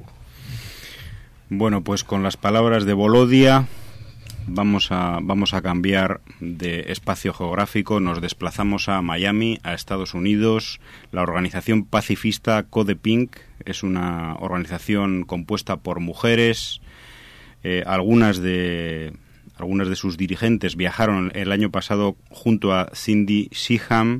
Bueno, pues con las palabras de Volodya vamos a cambiar de espacio geográfico. Nos desplazamos a Miami, a Estados Unidos. La organización pacifista Code Pink es una organización compuesta por mujeres. Algunas de sus dirigentes viajaron el año pasado junto a Cindy Sheehan,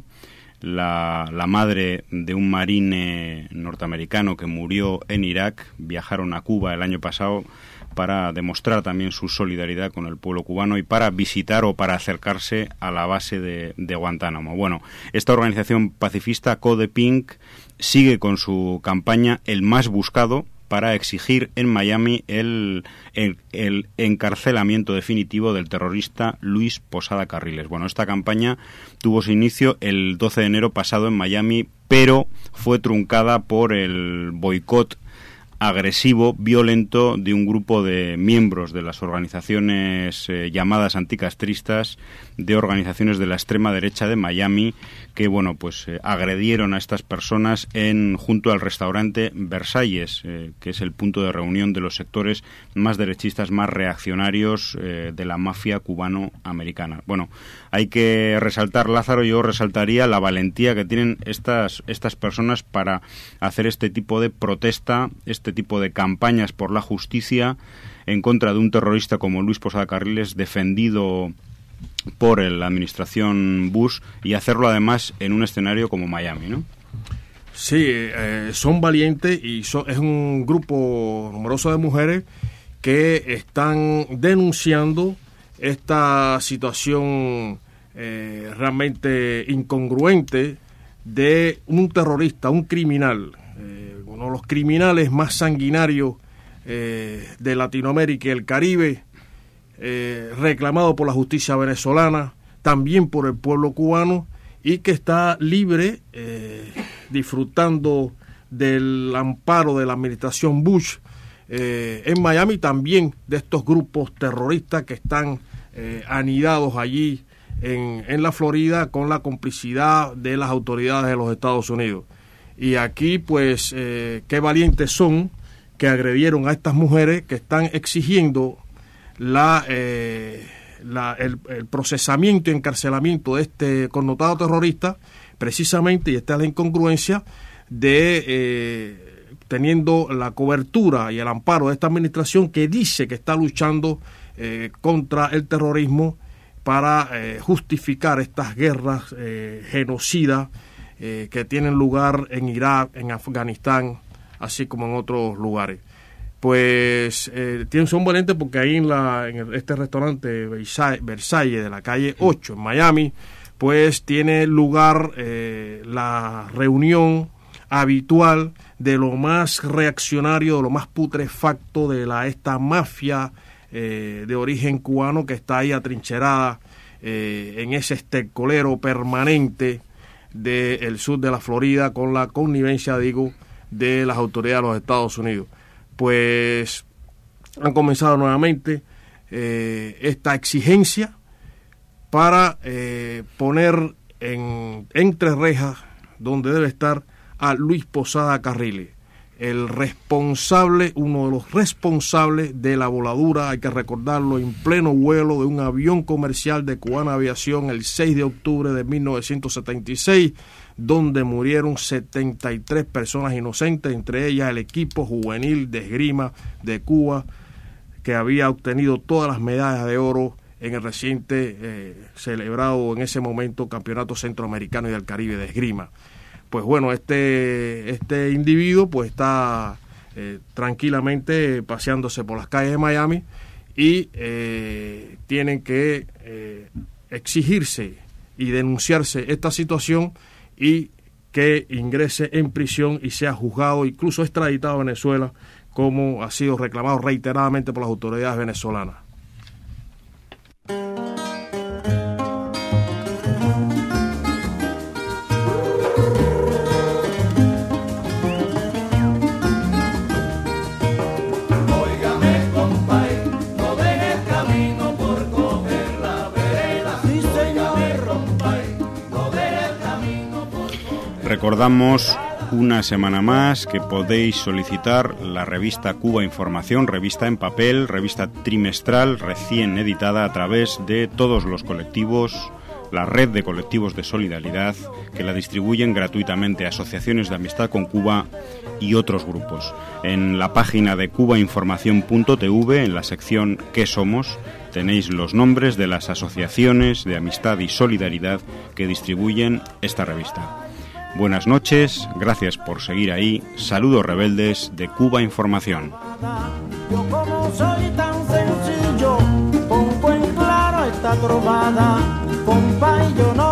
la madre de un marine norteamericano que murió en Irak. Viajaron a Cuba el año pasado para demostrar también su solidaridad con el pueblo cubano y para visitar o para acercarse a la base de Guantánamo. Bueno, esta organización pacifista Code Pink sigue con su campaña El Más Buscado, para exigir en Miami el encarcelamiento definitivo del terrorista Luis Posada Carriles. Bueno, esta campaña tuvo su inicio el 12 de enero pasado en Miami, pero fue truncada por el boicot agresivo, violento, de un grupo de miembros de las organizaciones llamadas anticastristas, de organizaciones de la extrema derecha de Miami, que bueno, pues agredieron a estas personas junto al restaurante Versalles, que es el punto de reunión de los sectores más derechistas, más reaccionarios de la mafia cubano-americana. Bueno, hay que resaltar, Lázaro, yo resaltaría la valentía que tienen estas personas para hacer este tipo de protesta, este tipo de campañas por la justicia en contra de un terrorista como Luis Posada Carriles, defendido por la administración Bush, y hacerlo además en un escenario como Miami, ¿no?
Sí, son valientes y es un grupo numeroso de mujeres que están denunciando esta situación realmente incongruente de un terrorista, un criminal, uno de los criminales más sanguinarios de Latinoamérica y el Caribe, reclamado por la justicia venezolana, también por el pueblo cubano, y que está libre, disfrutando del amparo de la administración Bush en Miami, también de estos grupos terroristas que están anidados allí en la Florida con la complicidad de las autoridades de los Estados Unidos. Y aquí, pues, qué valientes son que agredieron a estas mujeres que están exigiendo el procesamiento y encarcelamiento de este connotado terrorista, precisamente, y esta es la incongruencia de teniendo la cobertura y el amparo de esta administración que dice que está luchando contra el terrorismo para justificar estas guerras genocidas que tienen lugar en Irak, en Afganistán, así como en otros lugares. Pues son valientes porque ahí en este restaurante Versalles de la calle 8 en Miami, pues tiene lugar la reunión habitual de lo más reaccionario, de lo más putrefacto de esta mafia de origen cubano que está ahí atrincherada en ese estercolero permanente del sur de la Florida con la connivencia, digo, de las autoridades de los Estados Unidos. Pues han comenzado nuevamente esta exigencia para poner entre rejas, donde debe estar, a Luis Posada Carriles, el responsable, uno de los responsables de la voladura, hay que recordarlo, en pleno vuelo de un avión comercial de Cubana Aviación el 6 de octubre de 1976, donde murieron 73 personas inocentes, entre ellas el equipo juvenil de esgrima de Cuba, que había obtenido todas las medallas de oro en el reciente celebrado en ese momento Campeonato Centroamericano y del Caribe de esgrima. Pues bueno, este individuo pues está tranquilamente paseándose por las calles de Miami y tienen que exigirse y denunciarse esta situación y que ingrese en prisión y sea juzgado, incluso extraditado a Venezuela, como ha sido reclamado reiteradamente por las autoridades venezolanas.
Recordamos una semana más que podéis solicitar la revista Cuba Información, revista en papel, revista trimestral recién editada a través de todos los colectivos, la red de colectivos de solidaridad que la distribuyen gratuitamente a asociaciones de amistad con Cuba y otros grupos. En la página de cubainformación.tv, en la sección ¿Qué somos?, tenéis los nombres de las asociaciones de amistad y solidaridad que distribuyen esta revista. Buenas noches, gracias por seguir ahí. Saludos rebeldes de Cuba Información.
Yo como soy tan sencillo, pongo en claro esta trovada, compa, y yo no